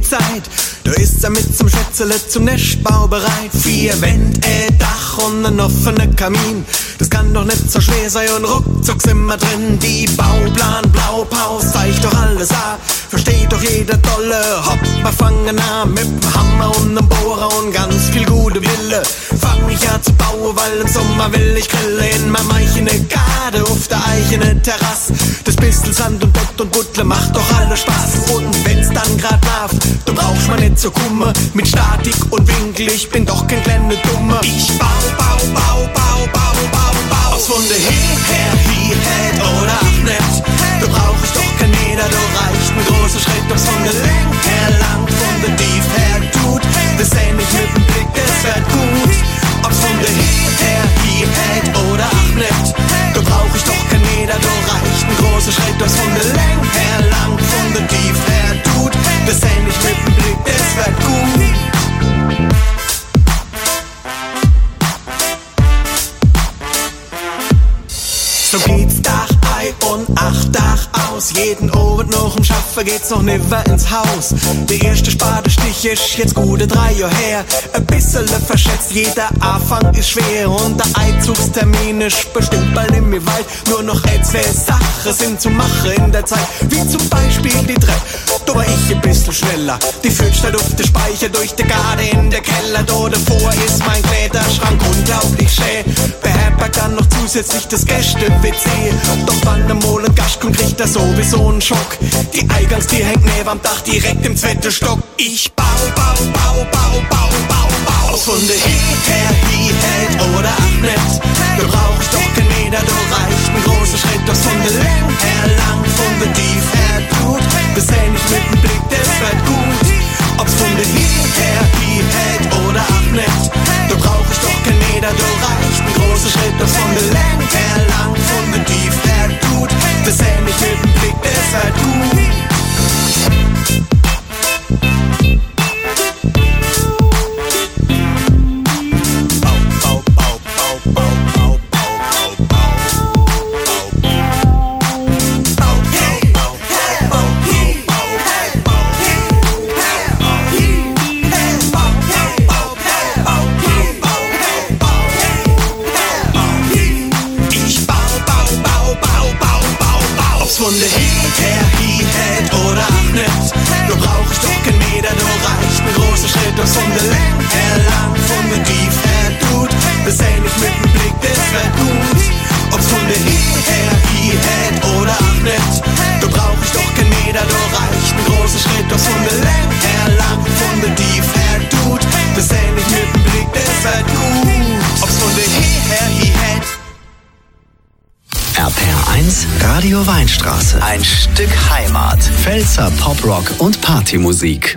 Zeit. Da ist mit zum Schwätzele zum Nestbau bereit. 4 Wände, Dach und ein offener Kamin. Das kann doch nicht so schwer sein und ruckzuck sind wir drin. Die Bauplan, Blaupause, zeigt doch alles an. Versteht doch jeder tolle Hopp, wir fangen an mit dem Hammer und einem Bohrer und ganz viel gute Wille. Fang ich an zu bauen, weil im Sommer will ich grillen in meinem eichene Garde auf der eigenen Terrasse. Das bisschen Sand und Bett und Buttle macht doch alle Spaß. Und wenn's dann grad läuft, da brauchst man nicht so kummer. Mit Statik und Winkel, ich bin doch kein kleiner Dummer. Ich bau. Ob's von der her, oder auch nicht. Da brauch ich doch kein Meter, da reicht ein großer Schritt. Ob's von der Länge her lang, von der Tief her tut, das seh ich mit dem Blick, das wird gut. Ob's von der her, oder auch nicht. Da brauch ich doch kein Meter, da reicht ein großer Schritt. Ob's von der Länge her lang, von der Tief her tut, das seh ich mit dem Blick, das wird gut. So geht's Dach ein und 8 Dach aus. Jeden Abend noch im Schaffen geht's noch nimmer ins Haus. Der erste Spadestich ist jetzt gute 3 Jahre her. Ein bisschen verschätzt, jeder Anfang ist schwer. Und der Einzugstermin ist bestimmt bald in mir weit. Nur noch 2 Sachen sind zu machen in der Zeit. Wie zum Beispiel die Treppe, da war ich ein bisschen schneller. Die führt statt auf den Speicher durch die Garde in der Keller. Da davor ist mein Kleiderschrank unglaublich schön. Beherbergt dann noch zusätzlich das Gäste-WC. Doch wann der mal ein Gast kommt, kriegt er sowieso einen Schock. Die Eingangstür hängt neben am Dach direkt im 2. Stock. Ich bau. Ob's von der her, oder auch nicht. Da brauch ich doch kein Meter, da reicht ein großer Schritt. Ob's von der Länge her lang, von der Tief her tut, das seh ich mit dem Blick, das wird gut. Ob's von der her, oder auch nicht. Da brauch ich doch kein Meter, da reicht ein großer Schritt. Ob's von der Länge her lang, von der Tief her tut, das seh ich mit dem Blick, das wird gut. Von der her, oder auch nicht. Da brauch ich doch kein Meter, da reicht ein großer Schritt. Ob's von der Länge her lang, von der Tief her tut, das seh ich mit dem Blick, das wird gut. Ob's von der her, oder auch nicht. Da brauch ich doch kein Meter, da reicht ein großer Schritt. Ob's von der Länge her lang, von der Tief her tut, das seh ich mit dem Blick, das wird gut. Ob's von der her, RPR1 Radio Weinstraße. Ein Stück Heimat. Pfälzer Poprock und Partymusik.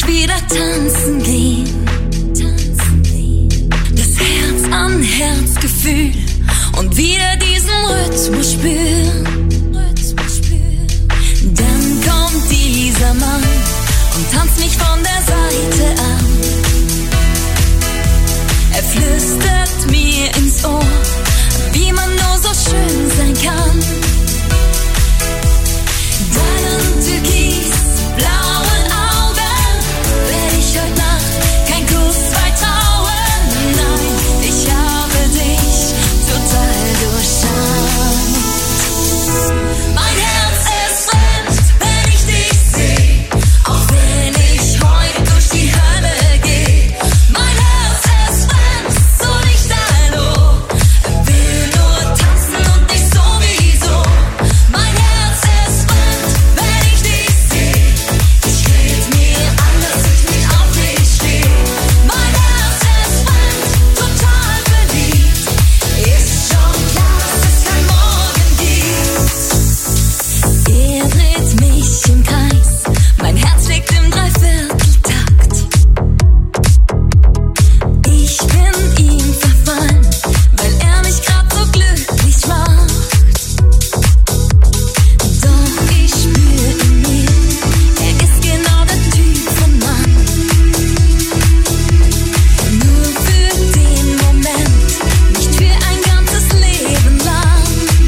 wieder tanzen gehen. Das Herz an Herzgefühl und wieder diesen Rhythmus spüren. Dann kommt dieser Mann und tanzt mich von der Seite an. Er flüstert mir ins Ohr, wie man nur so schön sein kann. Deinen türkisblauen Augen werd ich heute Nacht kein Kuss weit trauen. Nein, ich habe dich total durchschaut. Mein Herz ist fremd, wenn ich dich seh, auch wenn ich heute durch die Hölle geh. Mein Herz ist fremd, so nicht hallo, will nur tanzen und dich sowieso. Mein Herz ist fremd, wenn ich dich seh, ich red mir an, dass ich nicht auf dich steh. Mein Herz ist fremd, total verliebt, ist schon klar, dass es kein Morgen gibt. Er dreht mich im Kreis, mein Herz schlägt im Dreivierteltakt. Ich bin ihm verfallen, weil er mich grad so glücklich macht. Doch ich spür in mir, er ist genau der Typ von Mann. Nur für den Moment, nicht für ein ganzes Leben lang.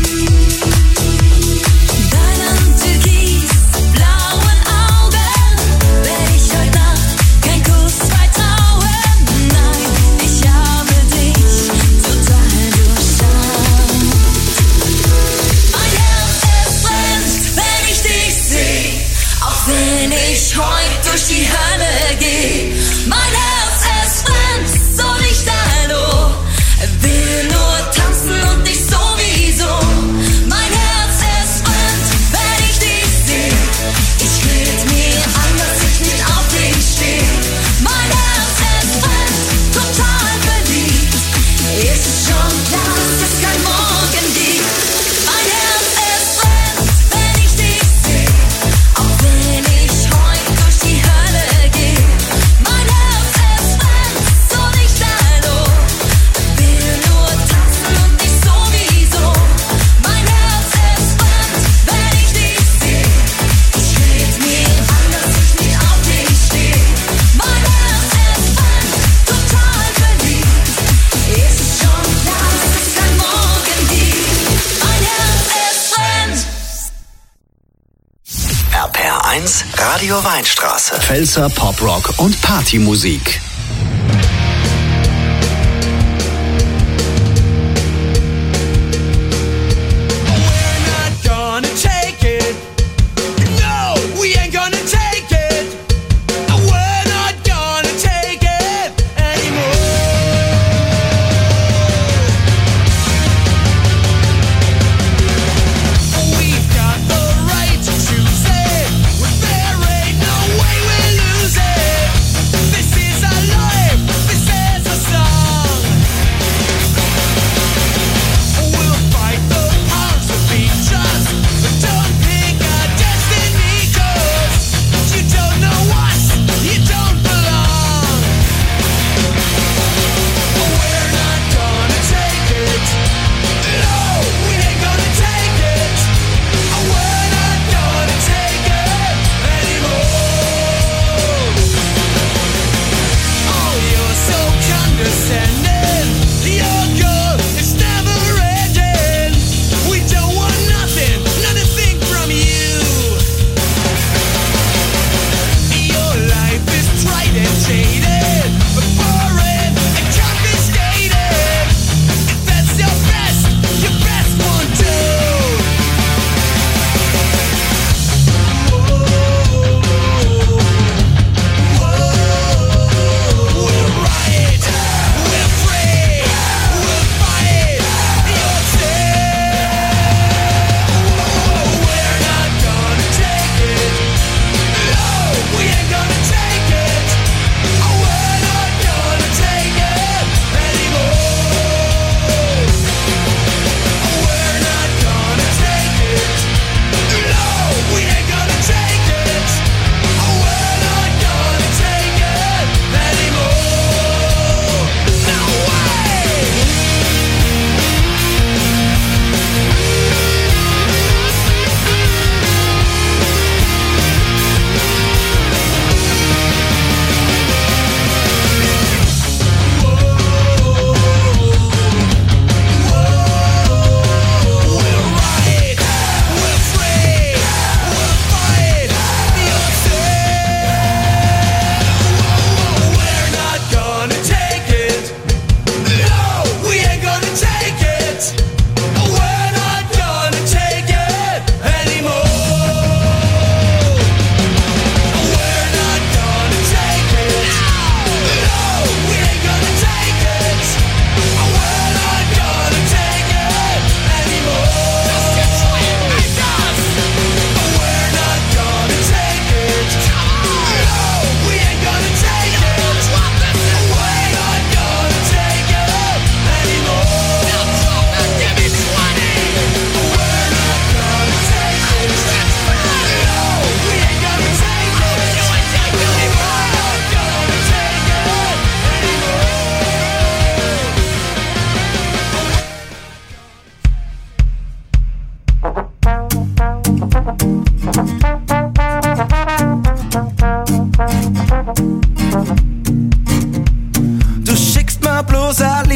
Deinen türkisblauen Augen werd ich heute Nacht kein Kuss weit trauen. Nein, ich habe dich total durchschaut. Mein Herz ist fremd, wenn ich dich seh, auch wenn ich heut durch die Hölle geh. Mein Herz ist fremd, so nicht hallo, will nur tanzen und dich sowieso. Mein Herz ist fremd, wenn ich dich seh, ich red mir an, dass ich nicht auf dich steh. Mein Herz ist fremd, total verliebt, ist schon klar, dass es kein Morgen gibt. Mein Herz ist fremd, wenn ich dich seh, auch wenn ich heut durch die Hölle geh. Mein Herz ist fremd, so nicht hallo, will nur tanzen und dich sowieso. Mein Herz ist fremd, wenn ich dich seh, ich red mir an, dass ich nicht auf dich steh. Mein Herz ist fremd, total verliebt, ist schon klar, dass es kein Morgen gibt. Mein Herz ist fremd. RPR1 Radio Weinstraße. Pfälzer Poprock und Partymusik. Not gonna take it. No, we ain't gonna take it. We're not gonna take it anymore. We've got the right to choose it. There ain't no way we lose it. This is our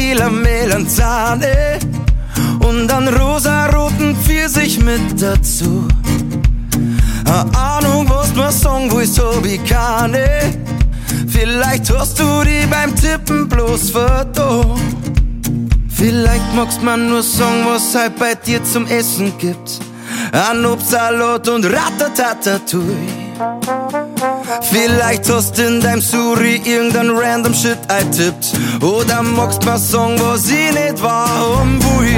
Tequila Melanzane und einen rosaroten Pfirsich mit dazu. Eine Ahnung, was man sagen willst, hab ich keine. Vielleicht hast du die beim Tippen bloß vertan. Vielleicht magst man nur sagen, was halt bei dir zum Essen gibt. Ein Obstsalat und Ratatatatouille. Vielleicht hast in deinem Suri irgendein random Shit eintippt. Oder magst mal sagen, was ich nicht warum will.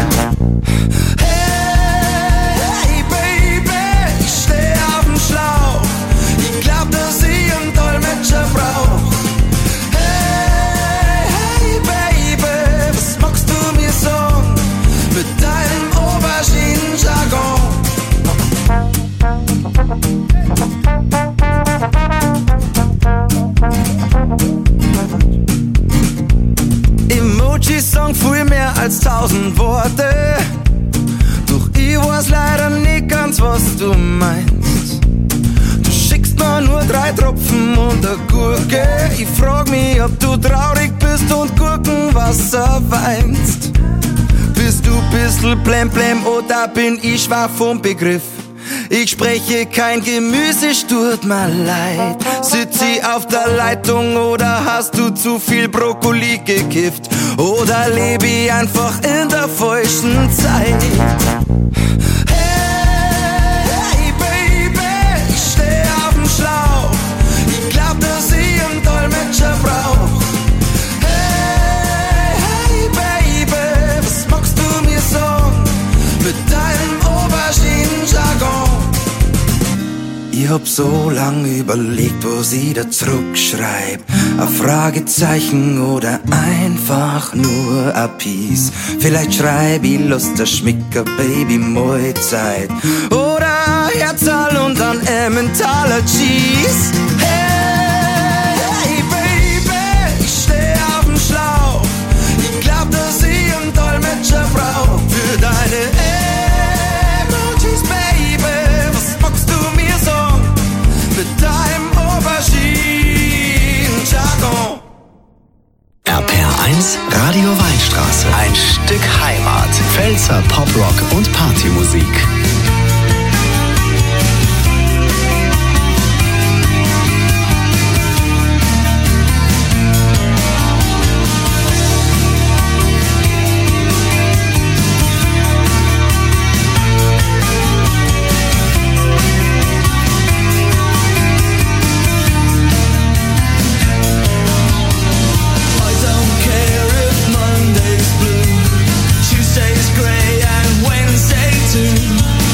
Hey Baby, ich steh auf dem Schlauch. Ich glaub, dass ich einen Dolmetscher brauch. Hey Baby, was magst du mir sagen mit deinem Auberginen-Jargon? Emojis sagen viel mehr als 1000 Worte. Doch ich weiß leider nicht ganz, was du meinst. Du schickst mir nur 3 Tropfen und eine Gurke. Ich frag mich, ob du traurig bist und Gurkenwasser weinst. Bist du bissl blemblem oder bin ich schwach vom Begriff? Ich spreche kein Gemüse, es tut mir leid. Sitz ich auf der Leitung oder hast du zu viel Brokkoli gekifft? Oder lebe ich einfach in der falschen Zeit? Hey Baby, ich steh auf dem Schlauch. Ich glaub, dass ich einen Dolmetscher brauch. Hey Baby, was magst du mir sagen mit deinem Auberginen-Jargon? Ich hab so lang überlegt, was ich da zurückschreib. Ein Fragezeichen oder einfach nur ein Piece. Vielleicht schreib ich Lust, der Schmicker, Baby, Mahlzeit. Oder Herzal und ein Emmentaler Cheese. Hey Baby, ich steh auf dem Schlauch. Ich glaub, dass ich einen Dolmetscher brauch für deine Emojis, Baby. Was magst du mir sagen mit deinem Auberginen-Jargon? RPR1 Radio Weinstraße. Ein Stück Heimat. Pfälzer Poprock und Partymusik. Tuesday's grey and Wednesday too.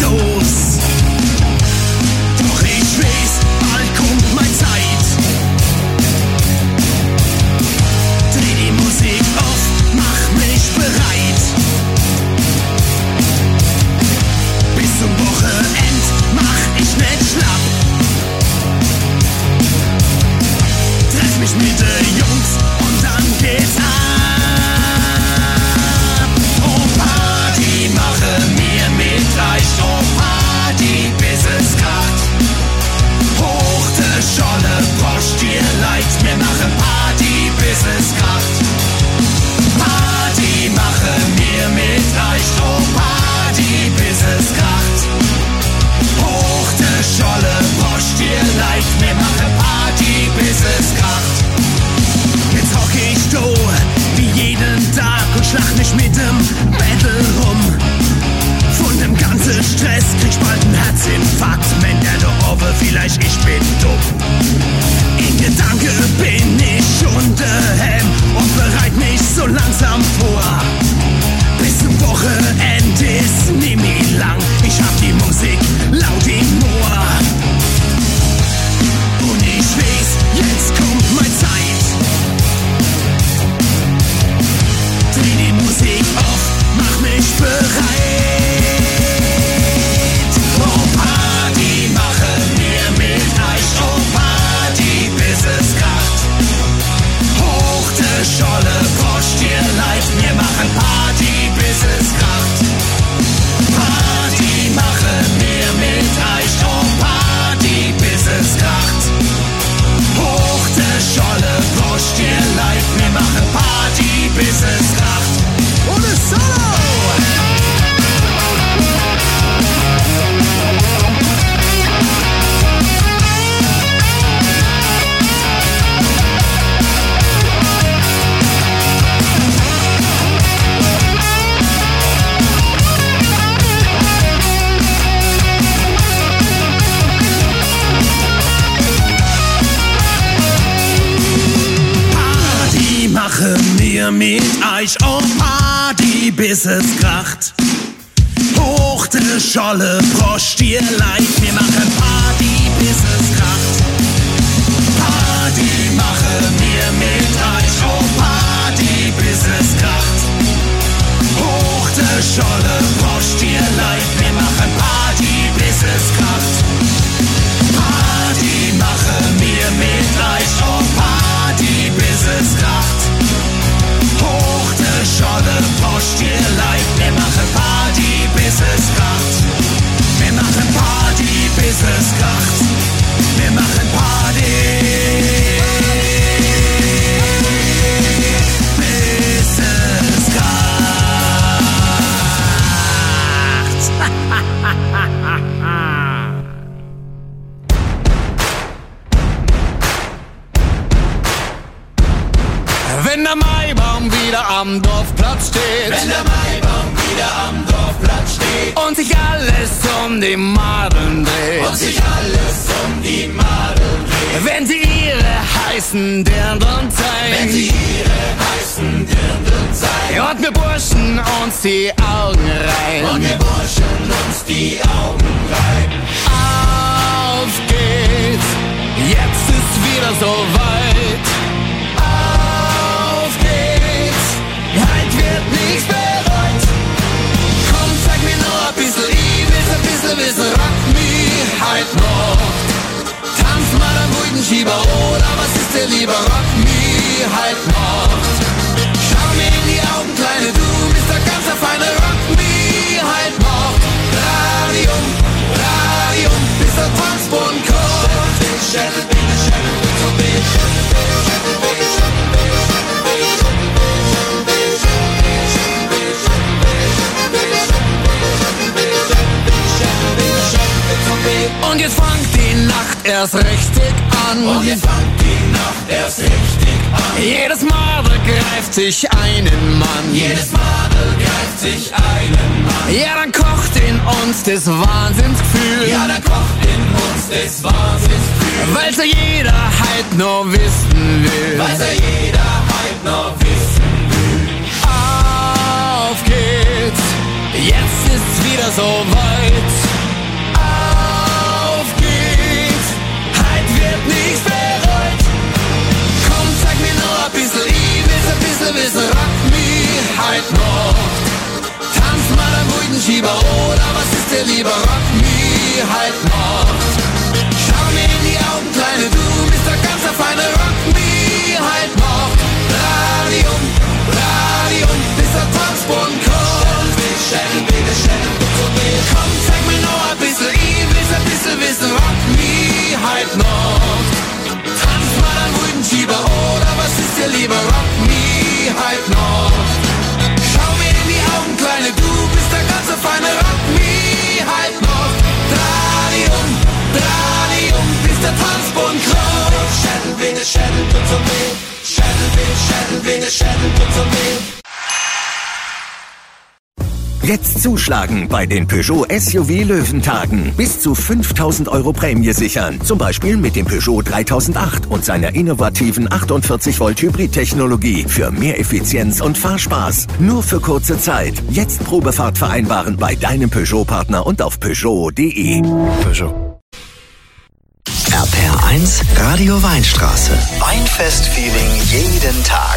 Dos. Doch ich weiß, bald kommt meine Zeit. Dreh die Musik auf, mach mich bereit. Bis zum Wochenend mach ich nicht schlapp. Treff mich mit den Jungs und dann geht's ab. Oh Party, mache mir mit euch. Oh Party, bis es kracht. Hoch de Scholle, Prost, ihr Leid. Wir machen Party, bis es kracht. Party, mache mir mit euch. Oh Party, bis es kracht. Hoch de Scholle, Prost, ihr Leid. Wir machen Party, bis es kracht. Jetzt hock ich da, wie jeden Tag und schlag mich mit dem Battle rum. Von dem ganzen Stress krieg ich bald einen Herzinfarkt, wenn der da oben vielleicht ich bin dumm. In Gedanke bin ich schon daheim und bereit mich so langsam vor. Bis zum Wochenende ist nie mehr lang, ich hab die Musik laut im Ohr. Und ich weiß, jetzt kommt meine Zeit. Dreh die Musik auf, mach mich bereit. Oh Party, mache mir mit euch. Oh Party, bis es kracht. Hoch de Scholle, Prost, ihr Leid. Wir machen Party, bis es kracht. Party, mache mir mit euch. Oh Party, bis es kracht. Hoch de Scholle, Prost, ihr Leid. Wir machen Party, bis es kracht. Und es Solo! Mache mir mit euch, oh Party, bis es kracht. Hoch de Scholle, Prost, ihr Leid. Wir machen Party, bis es kracht. Party, mache mir mit euch, oh Party, bis es kracht. Hoch de Scholle, Prost, ihr Leid. Wir machen Party, bis es kracht. Party, mache mir mit euch, oh Party, bis es kracht. Hoch de Scholle, Prost, ihr Leid. Wir machen Party, bis es kracht. Wir machen Party, bis es kracht. Wir machen Party, bis es kracht. Wenn der Maibaum wieder am Dorfplatz steht, wenn der Maibaum wieder am Dorfplatz steht und sich alles um die Madeln dreht, und sich alles um die Madeln dreht, wenn sie ihre heißen Dirndln zeigen, wenn sie ihre heißen Dirndln zeigen, und wir Burschen uns die Augen reiben, und wir Burschen uns die Augen reiben. Auf geht's, jetzt ist wieder so weit. Halt wird nichts bereut. Komm, zeig mir nur ein bisschen, ich will ein bisschen rock me halt noch. Tanz mal am ruhigen Schieber, oder was ist dir lieber? Rock me halt noch. Schau mir in die Augen, Kleine, du bist der ganze feine. Rock me halt noch. Radium, Radium, bis der Tanzboden kommt. Und jetzt fängt die Nacht erst richtig an. Und jetzt fängt die Nacht erst richtig an. Jedes Madel greift sich einen Mann. Jedes Madel greift sich einen Mann. Ja, dann kocht in uns das Wahnsinnsgefühl. Ja, dann kocht in uns das Wahnsinnsgefühl. Weil's ja jeder halt nur wissen will. Weil's ja jeder halt nur wissen will. Auf geht's, jetzt ist's wieder so weit. wissen, rock me halt noch. Tanz mal am Brüdenschieber, oder was ist dir lieber, rock me halt noch. Schau mir in die Augen, Kleine, du bist der ganz feine, rock me halt noch. Radium, Radium, bis der Tanzboden kommt. Komm, zeig mir noch ein bisschen, ich will ein bisschen wissen, rock me halt noch. Tanz mal am Brüdenschieber, oder was ist dir lieber, rock me halt noch. Schau mir in die Augen, Kleine, du bist der ganze feine, rock me halt noch. Radium, Radium, bis der Tanzboden kracht. Schädelvene, Schädel tut so weh. Schädelvene, Schädelvene, Schädel tut so weh. Jetzt zuschlagen bei den Peugeot SUV Löwentagen. Bis zu 5.000 € Prämie sichern. Zum Beispiel mit dem Peugeot 3008 und seiner innovativen 48-Volt Hybrid-Technologie für mehr Effizienz und Fahrspaß. Nur für kurze Zeit. Jetzt Probefahrt vereinbaren bei deinem Peugeot-Partner und auf Peugeot.de. Peugeot. RPR1 Radio Weinstraße. Weinfest-Feeling jeden Tag.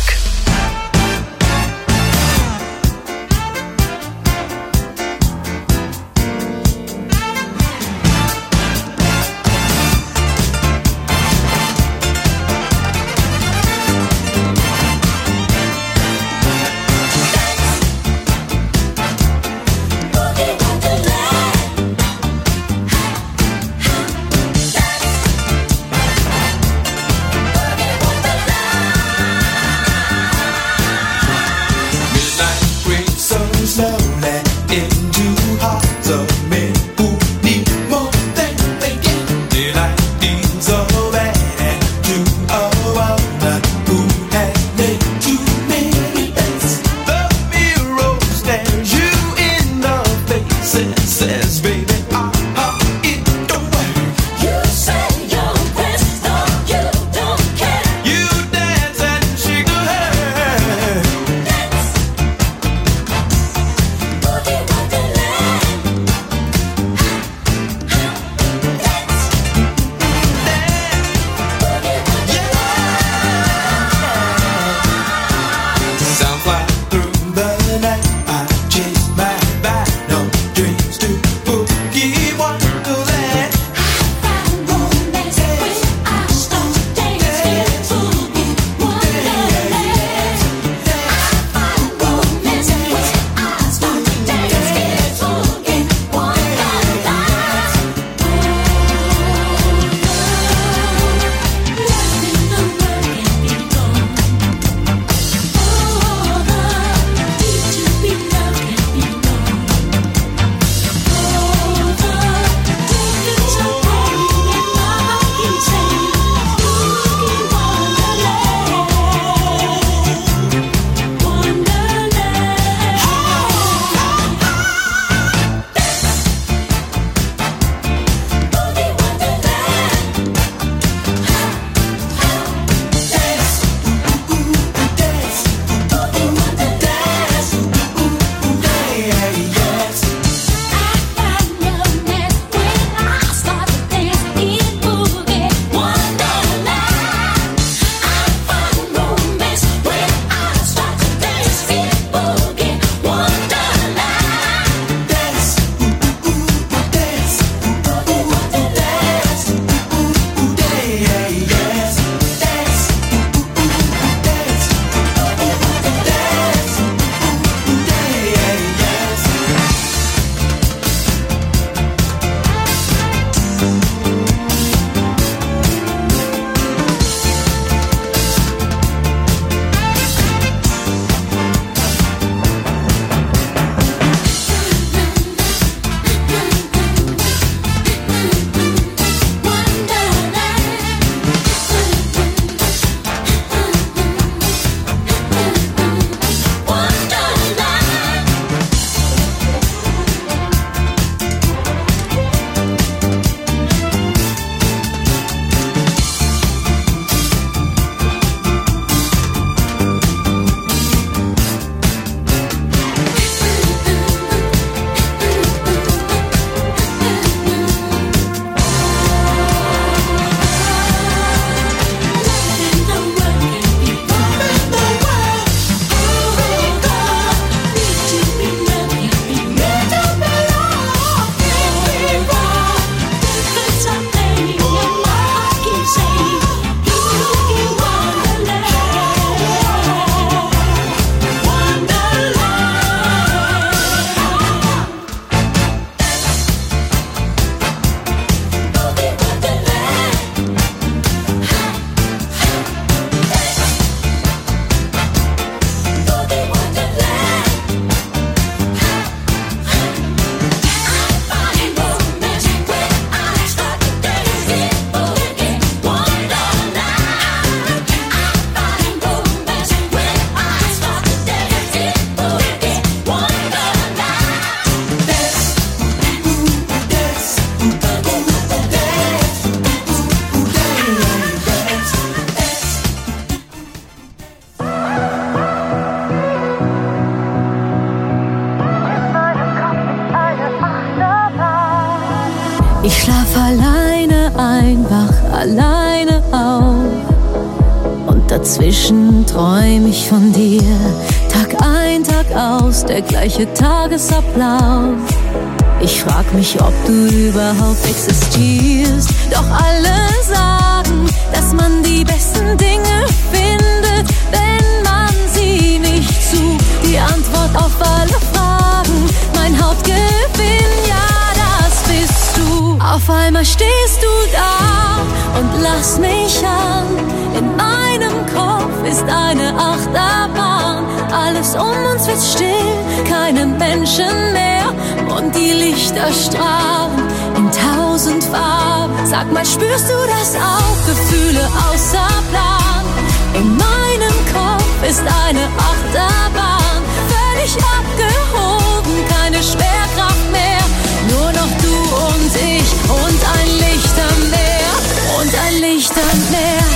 Ich schlaf alleine ein, wach alleine auf. Und dazwischen träum ich von dir. Tag ein, Tag aus, der gleiche Tagesablauf. Ich frag mich, ob du überhaupt existierst. Doch alle sagen, dass man die besten Dinge findet, wenn man sie nicht sucht. Die Antwort auf alle Fragen, mein Hauptgewinn, ja, das bist du. Auf einmal stehst du da und lass mich an. In meinem Kopf ist eine Achterbahn. Alles um uns wird still, keine Menschen mehr. Und die Lichter strahlen in 1000 Farben. Sag mal, spürst du das auch? Gefühle außer Plan. In meinem Kopf ist eine Achterbahn. Völlig abgehoben, keine Schwerkraft mehr. Nur noch du und ich und ein Licht am Meer. Und ein Licht am Meer.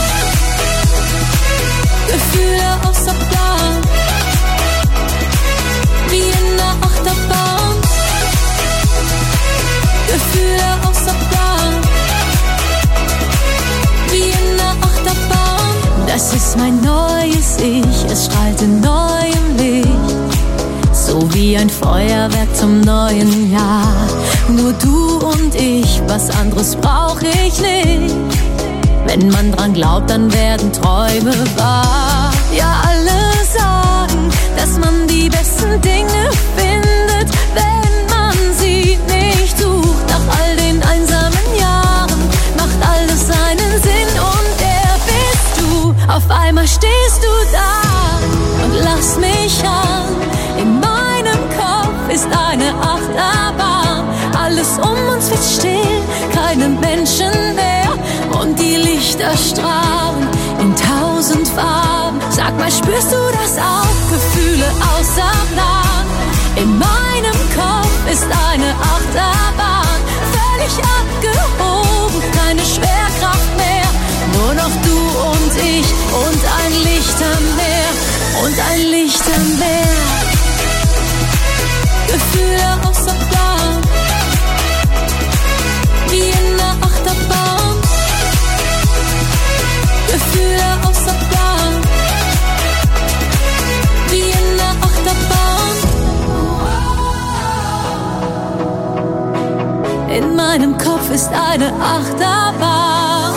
Gefühle außer Plan. Wie in der Achterbahn. Gefühle außer Plan. Wie in der Achterbahn. Das ist mein neues Ich, es strahlt in neuem Licht. So wie ein Feuerwerk zum neuen Jahr. Nur du und ich, was anderes brauch ich nicht. Wenn man dran glaubt, dann werden Träume wahr. Ja, alle sagen, dass man die besten Dinge findet, wenn man sie nicht sucht. Nach all den einsamen Jahren macht alles seinen Sinn und der bist du. Auf einmal stehst du da und lass mich an. In meinem Kopf ist eine Achterbahn. Alles um uns wird still, keine Menschen mehr. Und die Lichter strahlen in 1000 Farben. Sag mal, spürst du das auch? Gefühle außer Plan. In meinem Kopf ist eine Achterbahn. Völlig abgehoben, keine Schwerkraft mehr. Nur noch du und ich und ein Licht am Meer. Und ein Licht am Meer. Gefühle außer Plan. Wie in der Achterbahn. Gefühle außer Plan. Wie in der Achterbahn. In meinem Kopf ist eine Achterbahn.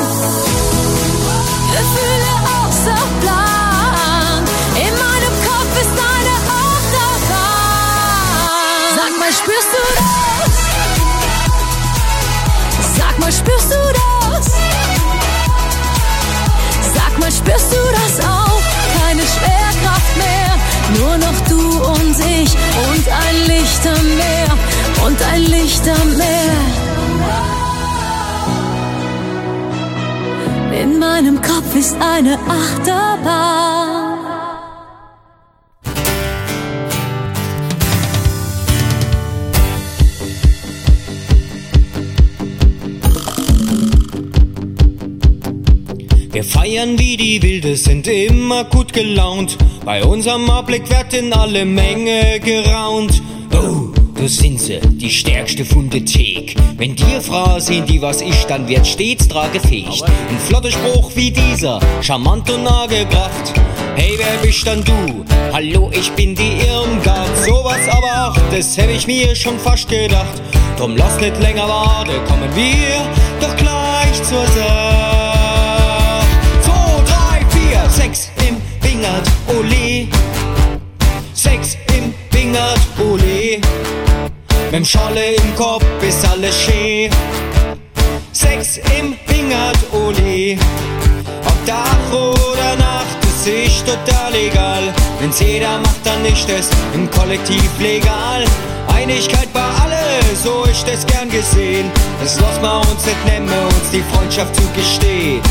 Gefühle außer Plan. In meinem Kopf ist eine Achterbahn. Sag mal, spürst du das? Sag mal, spürst du das? Sag mal, spürst du das auch? Keine Schwerkraft mehr. Nur noch du und ich und ein Licht am Meer. Und ein Licht am Meer. In meinem Kopf ist eine Achterbahn. Wir feiern wie die Wilde, sind immer gut gelaunt. Bei unserem Anblick wird in alle Menge geraunt. Oh, da sind sie, die stärkste von der Thek. Wenn die Frauen sind, die was ich, dann wird stets tragefähig. Ein flotter Spruch wie dieser, charmant und angebracht. Hey, wer bist dann du? Hallo, ich bin die Irmgard. Sowas aber auch, das hätte ich mir schon fast gedacht. Drum lass nicht länger warten, kommen wir doch gleich zur Sache. 6 im Wingert, ole. 6 im Wingert, ole. Mit'm Scholle im Kopf ist alles schön. 6 im Wingert, ole. Ob Tag oder Nacht, das ist total egal. Wenn's jeder macht, dann ist es im Kollektiv legal. Einigkeit bei alle, so ist es gern gesehen. Das lassen wir uns nicht nehmen, uns die Freundschaft zugestehen.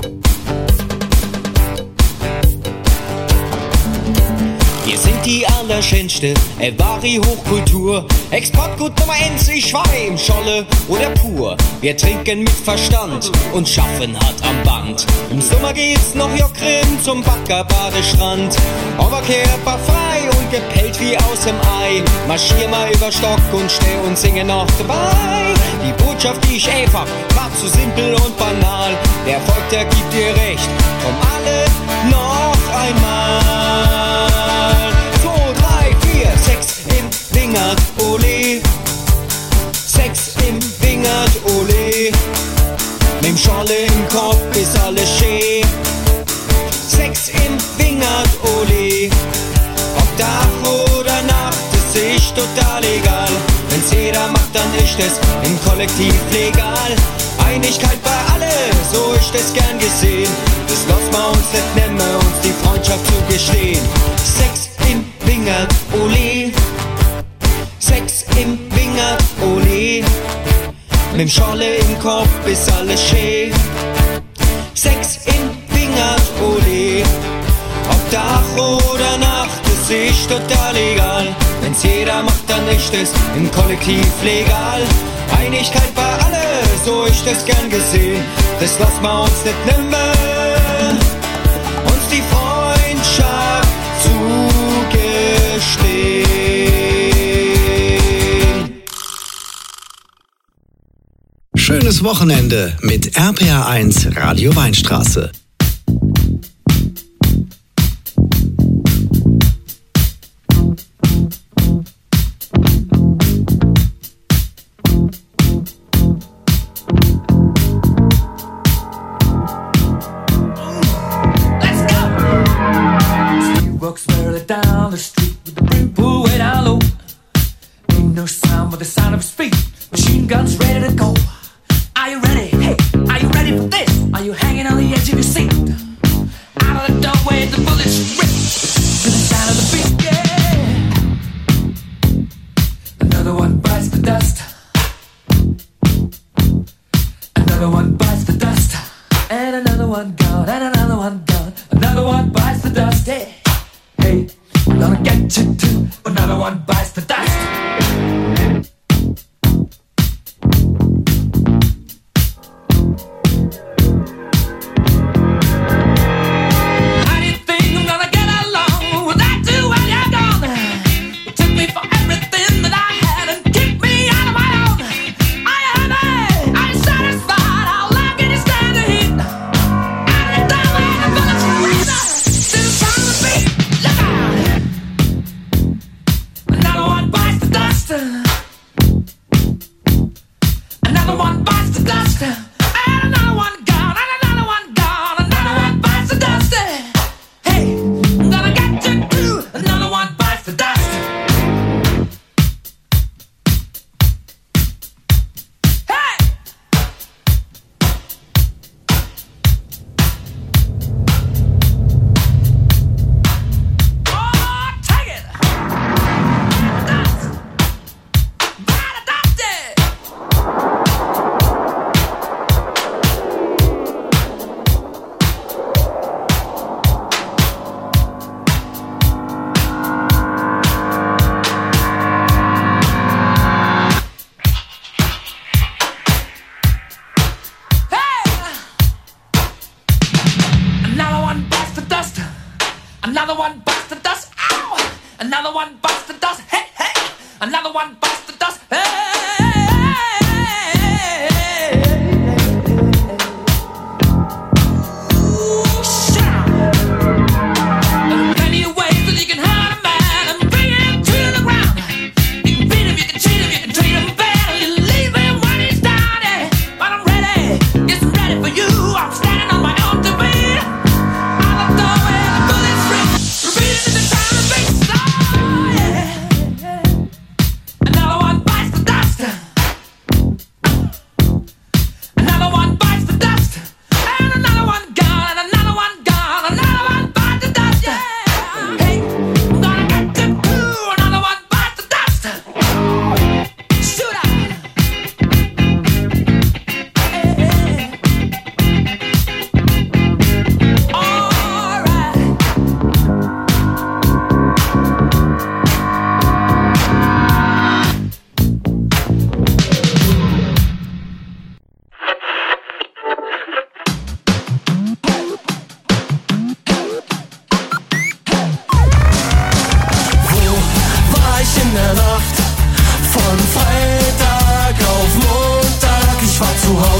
Wir sind die schönste, wahre Hochkultur. Exportgut Nummer 1, ich war im Scholle oder pur. Wir trinken mit Verstand und schaffen hart am Band. Im Sommer geht's noch jockrim zum Baggerbadestrand. Aber körperfrei und gepellt wie aus dem Ei. Marschier mal über Stock und Steh und singe noch dabei. Die Botschaft, die ich einfach, war zu simpel und banal. Der Erfolg, der gibt dir recht, komm alle noch einmal. 2, 3, 4, 6 im Wingert, ole. 6 im Wingert, ole. Nimm Scholle im Kopf, ist alles schön. 6 im Wingert, ole. Ob Tag oder Nacht, ist sich total egal. Wenn's jeder macht, dann ist es im Kollektiv legal. Einigkeit bei alle, so ist es gern gesehen. Das lassen wir uns nicht nehmen, uns die Freundschaft zu gestehen. 6 im Wingert, ole. 6 im Wingert, ole. Mit dem Scholle im Kopf ist alles schön. 6 im Wingert, ole. Ob Tag oder Nacht, es ist total egal. Wenn's jeder macht, dann ist es im Kollektiv legal. Einigkeit bei alle, so ist es gern gesehen. Das lassen wir uns nicht nehmen, uns die Freundschaft zugestehen. Schönes Wochenende mit RPR1 Radio Weinstraße. Down the street with the brim pulled way down low. Ain't no sound but the sound of his feet. Machine guns ready to go. Are you ready? Hey, are you ready for this? Are you hanging on the edge of your seat? Out of the doorway, the bullets rip to the sound of the beat. Yeah. Another one bites the dust. Another one bites the dust. And another one gone. And another one gone. Another one bites the dust. Hey. Hey, I'm gonna get you too. Another one bites the dust. How do you think I'm gonna get along without you when you're gone? You took me for everything that I had and kicked me out of my own. Are you happy? Are you satisfied? How long can you stand the heat? Out of the doorway, the bullets rip to the sound of the beat. Another one bites the dust. Another one bites the dust. And another one gone. And another one gone. Another one bites the dust. Hey, I'm gonna get you too. Another one bites the dust. Hey! Oh, take it! Another one bites the dust. Another one bites the dust. Ow! Another one bites the dust. Hey, hey! Another one bites the dust. Hey! Shout! There are plenty of ways that you can hurt a man and bring him to the ground. You can beat him, you can cheat him, you can treat him bad, you leave him when he's down. But I'm ready, yes, I'm ready for you. I'm standing on my own to beat. Out of the doorway, the bullets rip, repeating the sound of the beat. Oh, yeah. Another one bites the dust.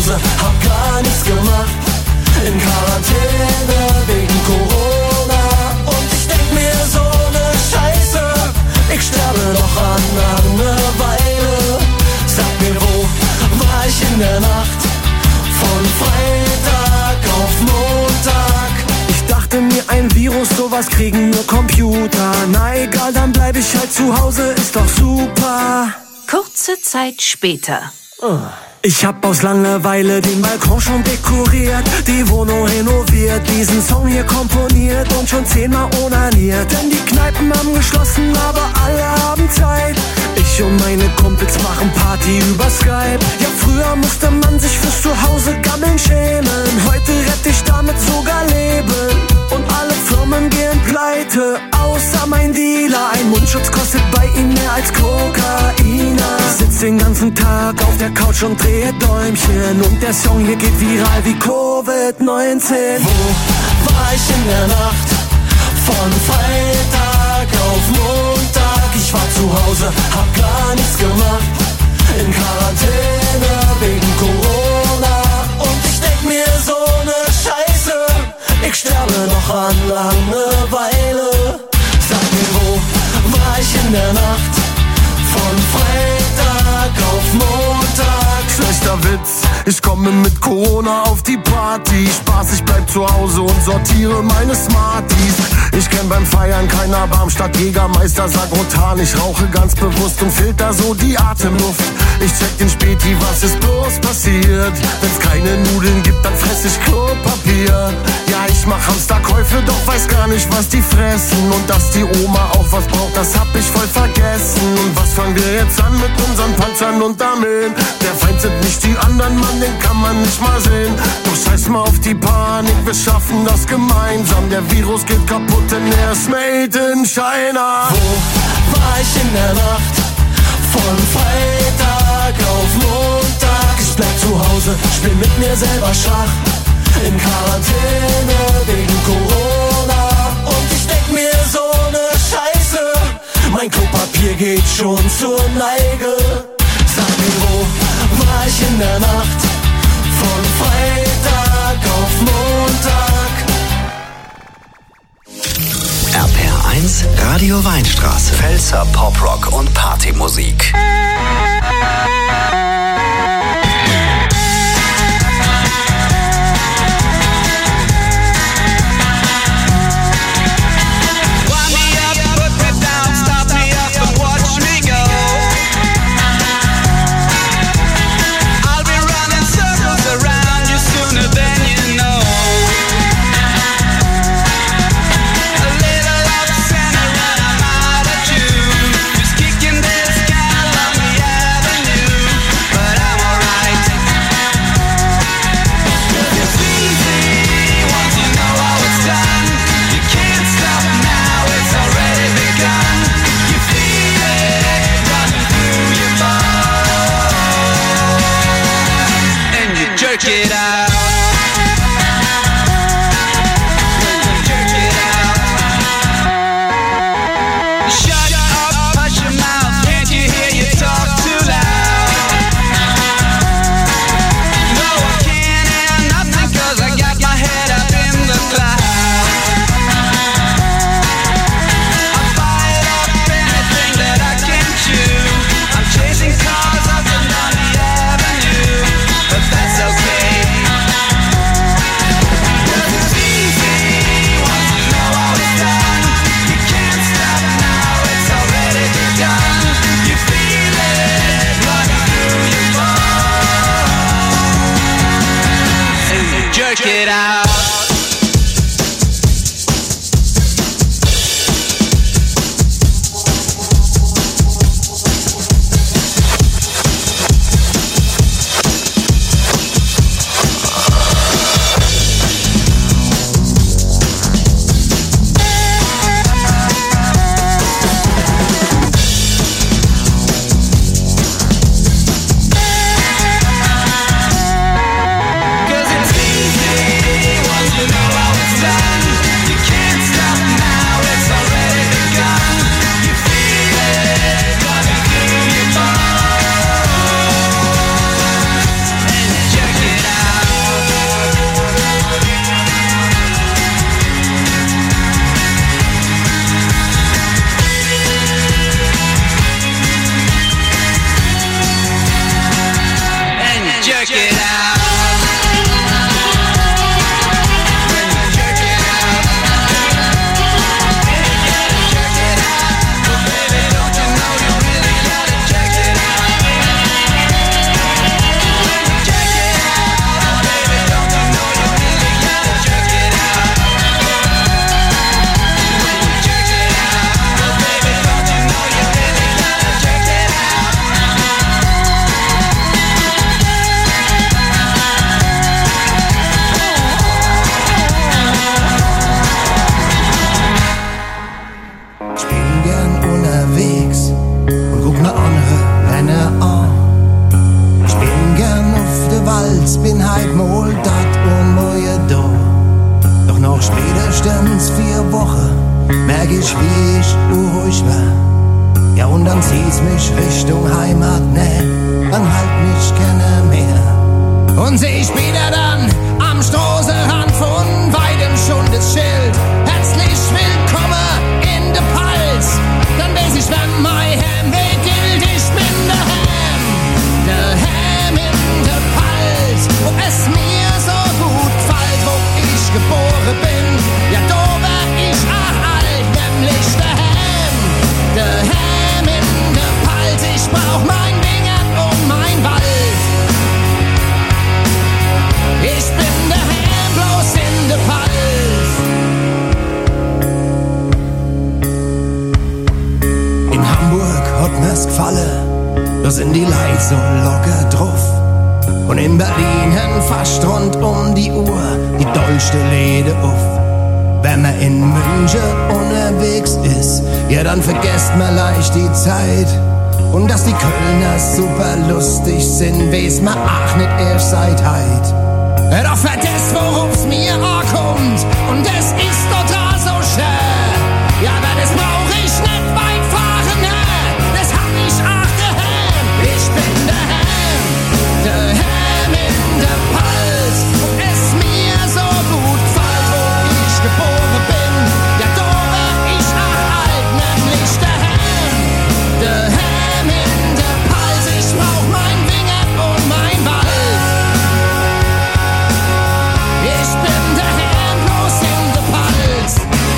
Hause, hab gar nichts gemacht. In Quarantäne wegen Corona. Und ich denk mir so ne Scheiße, ich sterbe noch an Langeweile. Sag mir, wo war ich in der Nacht? Von Freitag auf Montag. Ich dachte mir, ein Virus, sowas kriegen nur Computer. Na egal, dann bleib ich halt zu Hause, ist doch super. Kurze Zeit später. Ich hab aus Langeweile den Balkon schon dekoriert, die Wohnung renoviert, diesen Song hier komponiert und schon 10-mal onaniert. Denn die Kneipen haben geschlossen, aber alle haben Zeit. Ich und meine Kumpels machen Party über Skype. Ja, früher musste man sich fürs Zuhause gammeln schämen. Heute rette ich damit sogar Leben. Und alle Firmen gehen pleite, außer mein Dealer. Ein Mundschutz kostet bei ihm mehr als Kokaina. Sitz den ganzen Tag auf der Couch und drehe Däumchen. Und der Song hier geht viral wie Covid-19. Wo war ich in der Nacht? Von Freitag auf Montag. Ich war zu Hause, hab gar nichts gemacht. In Quarantäne wegen Corona. Und ich denk mir so ne Scheiße, ich sterbe noch an Langeweile. Sag mir, wo war ich in der Nacht? Von Freitag auf Montag. Schlechter Witz, ich komme mit Corona auf die Party. Spaß, ich bleib zu Hause und sortiere meine Smarties. Ich kenn beim Feiern keinen Erbarm, statt Jägermeister Sagrotan. Ich rauche ganz bewusst und filter so die Atemluft. Ich check den Späti, was ist bloß passiert? Wenn's keine Nudeln gibt, dann fress ich Klopapier. Ja, ich mach Hamsterkäufe, doch weiß gar nicht, was die fressen. Und dass die Oma auch was braucht, das hab ich voll vergessen. Und was fangen wir jetzt an mit unseren Panzern und Armeen? Der Feind sind nicht die anderen, Mann, den kann man nicht mal sehen. Doch scheiß mal auf die Panik, wir schaffen das gemeinsam. Der Virus geht kaputt, denn er ist made in China. Wo war ich in der Nacht? Von Freitag auf Montag. Ich bleib zu Hause, spiel mit mir selber Schach. In Quarantäne wegen Corona. Und ich denk mir so ne Scheiße, mein Klopapier geht schon zur Neige. Sag mir, wo war ich in der Nacht? Von Freitag auf Montag. RPR1 Radio Weinstraße. Pfälzer Poprock und Partymusik. merk ich, wie ich unruhig war. Ja, und dann zieht's mich Richtung Heimat, ne, dann halt mich keiner mehr. Und seh ich wieder dann am Straßenrand von weitem schon das Schild. Herzlich willkommen in de Pals. Dann weiß ich, wenn mein Heimweg gilt, ich bin der Ham in de Pals. Wo es mir so gut gefällt, wo ich geboren bin. Ja, da wär ich auch alt, nämlich der Ham in de Pals. Ich brauch mein Wingert und mein Wald. Ich bin der Ham bloß in de Pals. In Hamburg hat mir's gefallen, da sind die Leute so locker drauf. Und in Berlin haben fast rund um die Uhr die dollste Läden auf. Wenn man in München unterwegs ist, ja dann vergesst man leicht die Zeit. Und dass die Kölner super lustig sind, weiß man auch nicht erst seit heit. Doch vergesst, woruf's mir ankommt, und es ist total so schön. Ja, aber das brauch ich nicht weit fahren, ne? Das hab ich auch daheim. Ich bin der Ham in der Pals. Und es mir so gut gefällt, wo ich geboren bin. Ja, da wär ich auch alt, nämlich der Ham in der Pals. Ich brauch mein Wingert und mein Wald. Ich bin der Ham bloß in der Pals.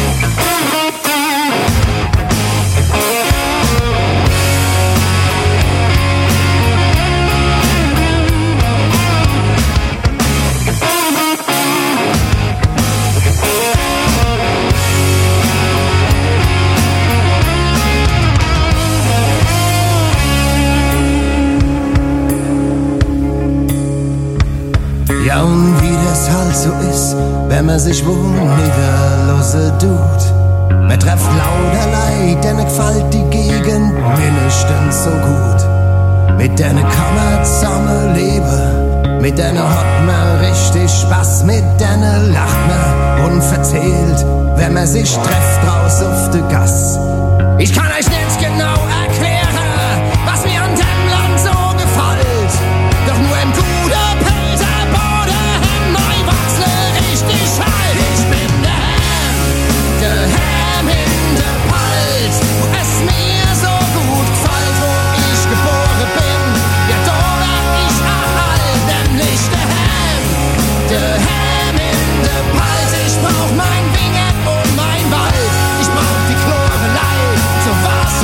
Ja, und wie das halt so ist, wenn man sich wohl niederlassen tut. Man trefft lauter Leid, denen gefällt die Gegend mindestens so gut. Mit denen kann man zusammen leben, mit denen hat man richtig Spaß, mit denen lacht man und verzählt, wenn man sich trefft draus auf der Gass. Ich kann euch nicht genau erklären, was mir an dem Land so gefällt, doch nur im guten Pilzer Boden neu wachsle richtig halt. Ich bin der Ham in der Pals, wo es mir so gut gefällt, wo ich geboren bin. Ja, da wär ich auch alt, nämlich der Ham in der Pals. Ich brauch mein Wingert und mein Wald. Ich brauch die Chlorelei, so was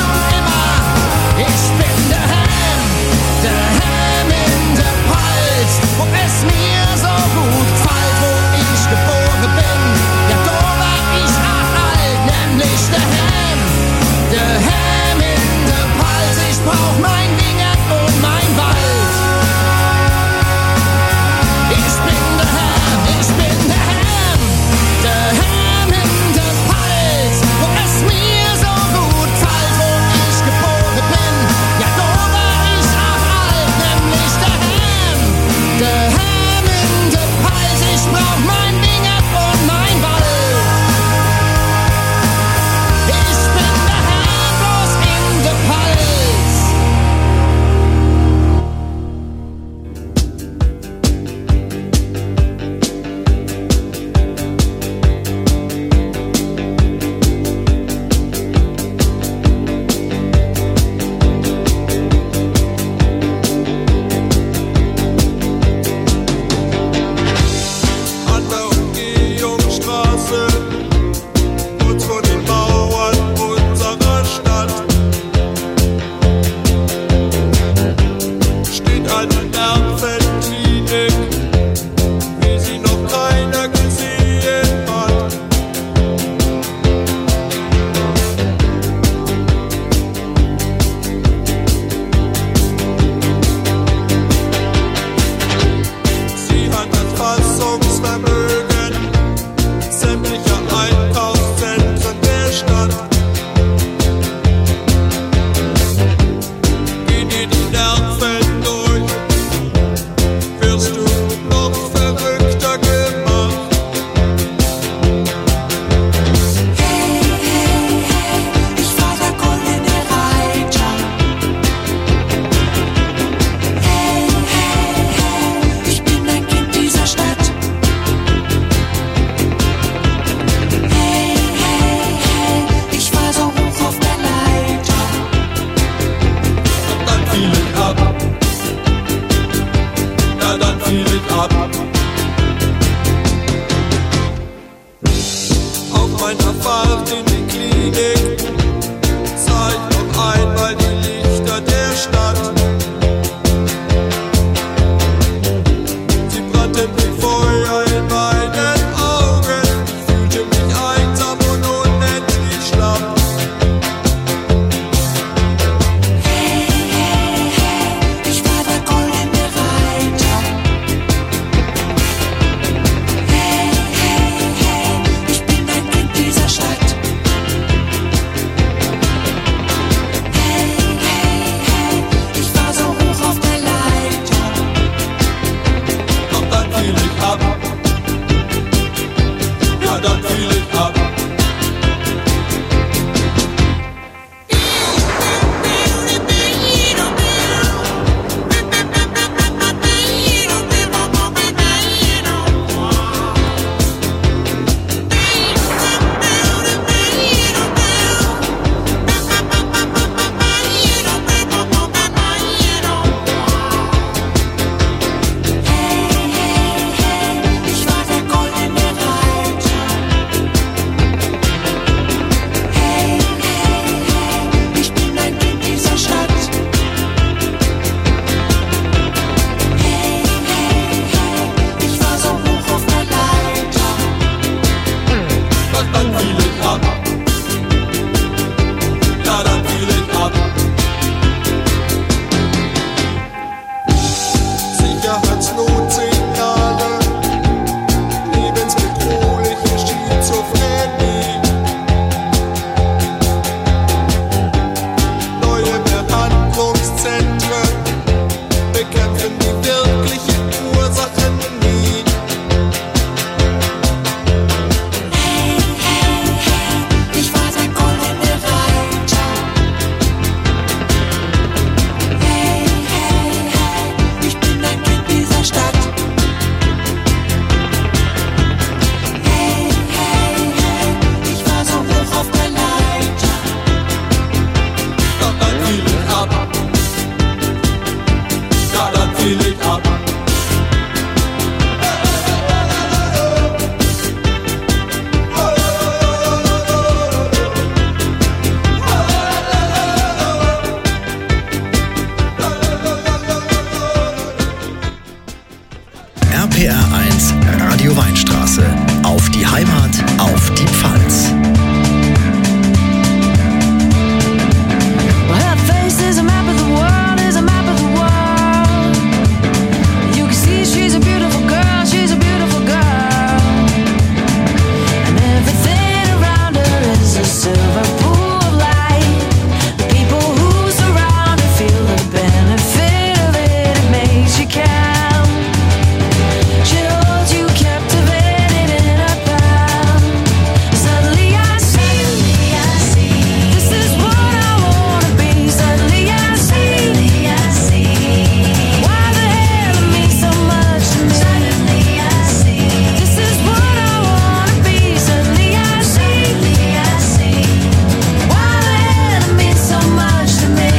SWR1 Radio Weinstraße. Auf die Heimat, auf die Pfalz. Well, her face is a map of the world, is a map of the world. You can see she's a beautiful girl, she's a beautiful girl. And everything around her is a silver pool of light. The people who surround her feel the benefit of it, it makes you count. She holds you captivated in her palm. Suddenly I see, this is what I wanna be. Suddenly I see, why the hell it means so much to me. Suddenly I see, this is what I wanna be. Suddenly I see, why the hell it means so much to me.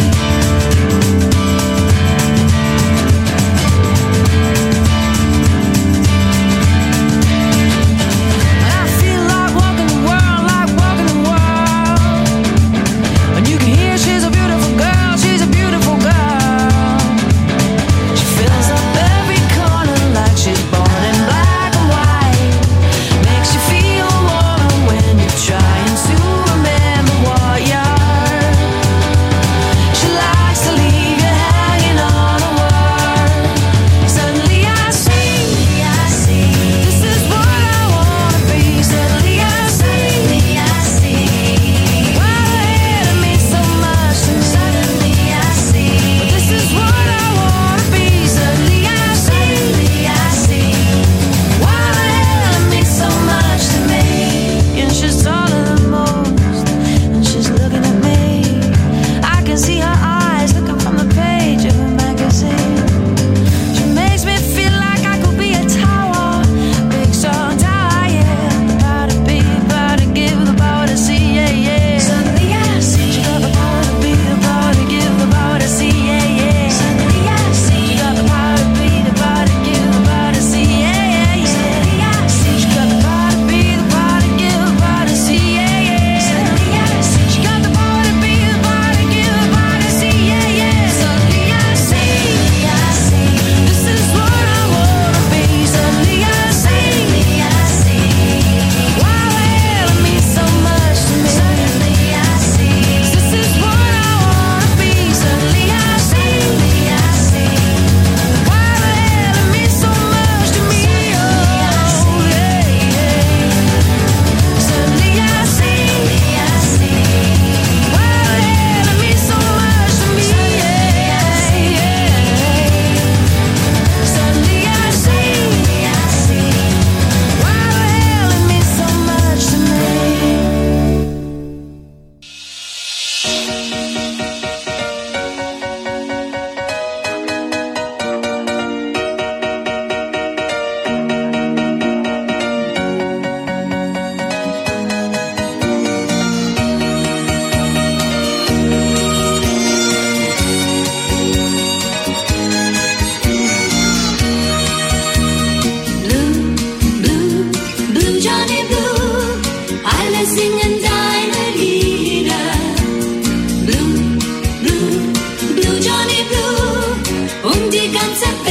I feel like walking the world, like walking the world. And you can hear she's a beautiful girl, she's a beautiful girl. She fills up every corner like she's born in black and white. Makes you feel warmer when you're trying to remember what you're. She likes to leave you hanging on a word. Suddenly I see, this is what I wanna be. Suddenly I see, why the hell it means so much to me. Suddenly I see, this is what I wanna be. Suddenly I see, why the hell it means so much to me. And she's taller than most, and she's looking at me. I can see her eyes looking from the page of a magazine. She makes me feel like I could be a tower, big strong tower, yeah. The power to be, the power to give, the power to see, yeah, yeah. Suddenly I see, she got the power to be, the power to give, the power to see, yeah, yeah. Suddenly I see, she got the power to be, the power to give, the power to see, yeah, yeah, yeah. Suddenly I see, she got the power to be, the power to give, the power to see, yeah, yeah. Suddenly I see, she got the power to be, the power to give, the power to see, yeah, yeah. Suddenly I see, this is what I wanna be. Suddenly I see, why the hell it means so much to me. Suddenly I see, this is what I wanna be. Suddenly I see, why the hell it means so much to me. Oh, yeah, yeah. Suddenly I see, why the hell it means so much to me. Yeah, yeah. Suddenly I see, why the hell it means so much to me. Blue Johnny Blue, alle singen deine Lieder. Blue Johnny Blue, und die ganze